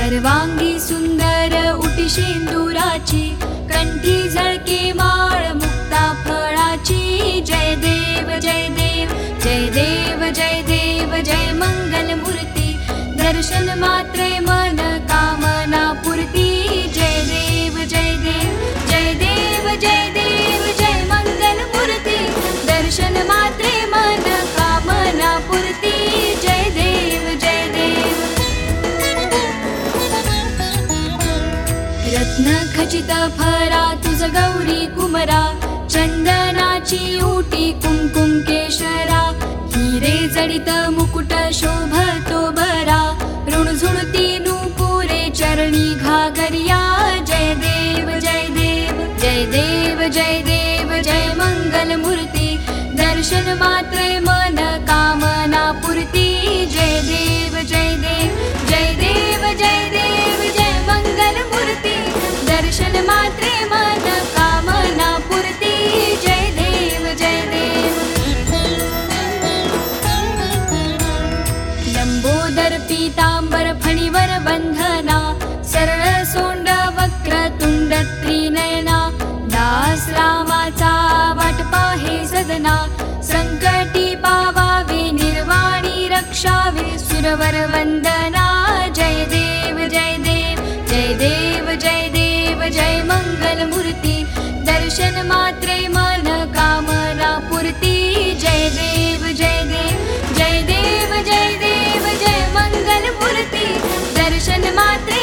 सर्वांगी सुंदर उटी शेंदुराची, कंठी झळके माळ मुक्ता फळाची। जय देव जय देव जय देव जय देव जय मंगल मूर्ती, दर्शन मात्रे मन कामना पूर्ती। जय देव जय देव जय देव जय देव जय मंगल मूर्ती, दर्शन मात्रे मन कामना पूर्ती। जय देव जय देव। रत्न खचित फरा तुझ गौरी कुमरा, चंदनाची उटी कुंकुम केशरा। हिरे जडित मुकुट शोभतो बरा, ऋणझुणती नुपुरे चरणी घागरिया। जय देव जय देव जय देव जय देव जय मंगल मूर्ती, दर्शन मात्रे मन कामना पूर्ती। जय देव जय देव जय देव जय देव जय मंगल मूर्ती, दर्शन मात्रे मन कामना पूर्ती। जय देव जय देव। लंबोदर पीतांबर फणीवर बंधना, सरळ सोंड वक्रतुंड त्रिनयना। दास रामाचा वाट पाहे सदना, संकटी पावावे निर्वाणी रक्षावे सुरवर वंदना। जय देव जय देव जय देव जय देव जय मंगल मूर्ती, दर्शन मात्रे मन कामना पूर्ती। जय देव जय देव जय देव जय देव जय मंगल मूर्ती, दर्शन मात्रे